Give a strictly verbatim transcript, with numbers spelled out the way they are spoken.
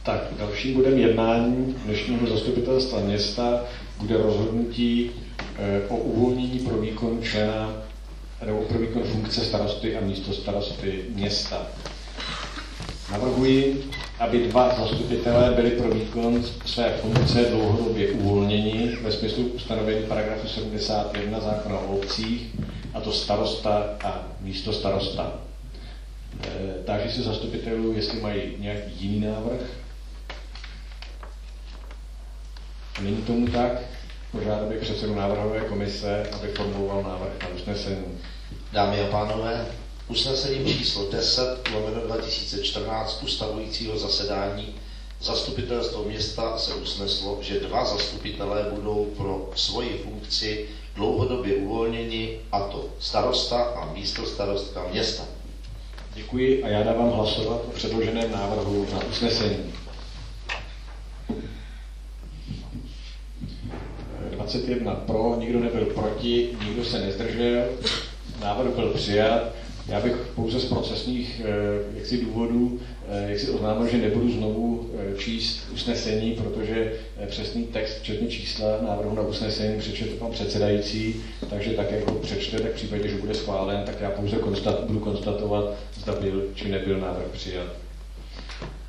Tak, dalším bodem jednání dnešního zastupitelstva města bude rozhodnutí e, o uvolnění pro výkon člena nebo pro výkon funkce starosty a místo starosty města. Navrhuji, aby dva zastupitelé byli pro výkon své funkce dlouhodobě uvolněni ve smyslu ustanovení paragrafu sedmdesát jedna zákona o obcích, a to starosta a místo starosta. E, táži se zastupitelů, jestli mají nějaký jiný návrh. Není tomu tak, požádal bych předsedu návrhové komise, aby formuloval návrh na usnesení. Dámy a pánové, usnesením číslo deset lomeno dva tisíce čtrnáct ustavujícího zasedání zastupitelstvo města se usneslo, že dva zastupitelé budou pro svoji funkci dlouhodobě uvolněni, a to starosta a místo starostka města. Děkuji a já dávám hlasovat o předloženém návrhu na usnesení. dvacet jedna pro, nikdo nebyl proti, nikdo se nezdržel, návrh byl přijat. Já bych pouze z procesních jaksi důvodů jaksi oznámil, že nebudu znovu číst usnesení, protože přesný text, včetně čísla návrhu na usnesení, přečetl pan předsedající, takže tak, jak ho přečte, tak v případě, že bude schválen, tak já pouze konstat, budu konstatovat, zda byl či nebyl návrh přijat.